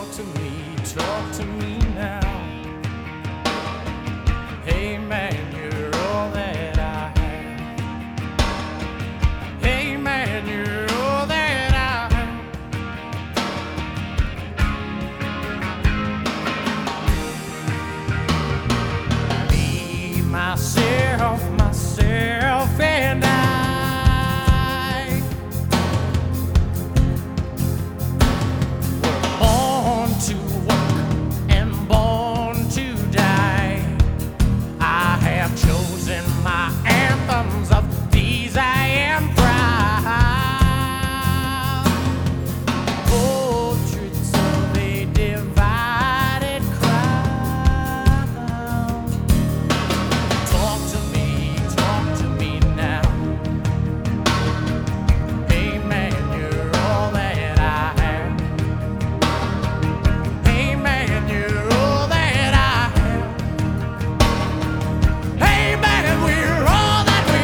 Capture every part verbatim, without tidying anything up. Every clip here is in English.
Talk to me, talk to me now. Hey man, you're all that I have. Hey man, you're all that I have. Me, myself, myself, and I. My anthems of these I am proud. Portraits of a divided crowd. Talk to me, talk to me now. Hey man, you're all that I have. Hey man, you're all that I have. Hey man, we're all that we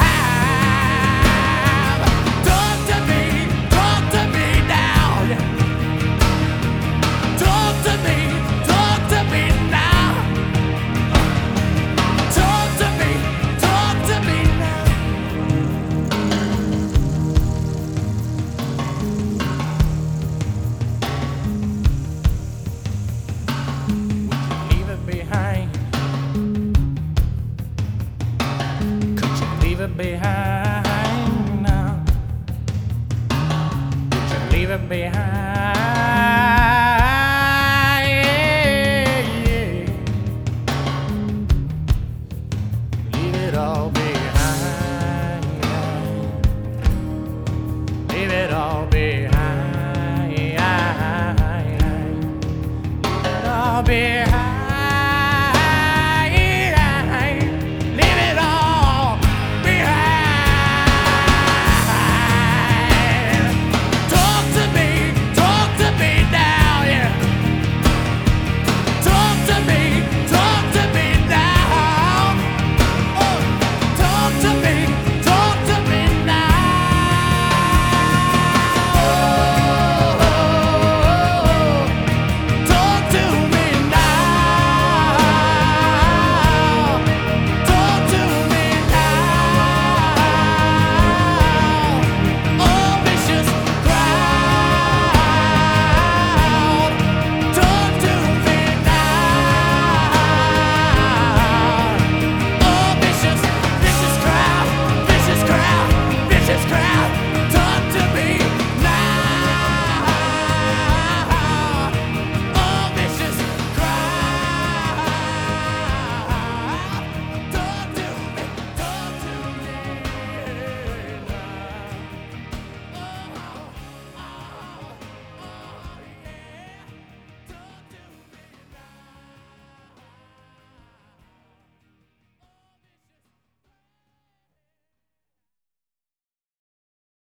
have. Talk to me, talk to me now. Talk to me, talk to me now. Talk to me, talk to me now. Would you leave it behind? Leave it behind now. Would you leave it behind? Yeah, yeah. Leave it all behind. Leave it all behind. Leave it all behind.